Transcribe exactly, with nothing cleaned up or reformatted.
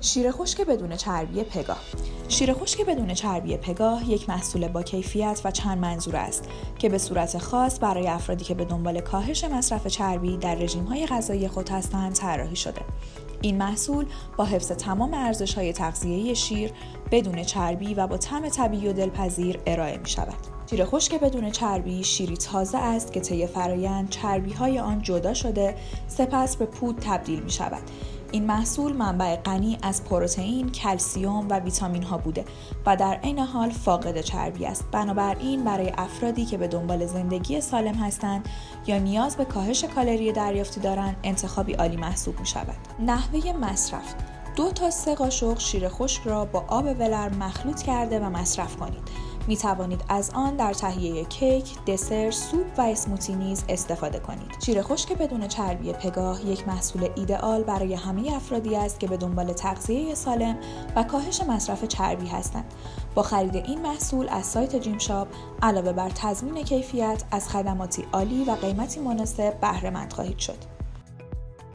شیر خشک بدون چربی پگاه. شیر خشک بدون چربی پگاه یک محصول با کیفیت و چند منظوره است که به صورت خاص برای افرادی که به دنبال کاهش مصرف چربی در رژیم‌های غذایی خود هستند طراحی شده. این محصول با حفظ تمام ارزش‌های تغذیه‌ای شیر بدون چربی و با طعم طبیعی و دلپذیر ارائه می‌شود. شیر خشک بدون چربی شیری تازه است که طی فرآیند چربی‌های آن جدا شده سپس به پود تبدیل می‌شود. این محصول منبع غنی از پروتئین، کلسیم و ویتامین ها بوده و در عین حال فاقد چربی است. بنابراین برای افرادی که به دنبال زندگی سالم هستند یا نیاز به کاهش کالری دریافتی دارند انتخابی عالی محسوب می شود. نحوه مصرف: دو تا سه قاشق شیر خشک را با آب ولرم مخلوط کرده و مصرف کنید. می توانید از آن در تهیه کیک، دسر، سوپ و اسموتی نیز استفاده کنید. شیر خشک بدون چربی پگاه یک محصول ایدئال برای همه افرادی است که به دنبال تغذیه سالم و کاهش مصرف چربی هستند. با خرید این محصول از سایت جیم شاپ علاوه بر تضمین کیفیت از خدماتی عالی و قیمتی مناسب بهره مند خواهید شد.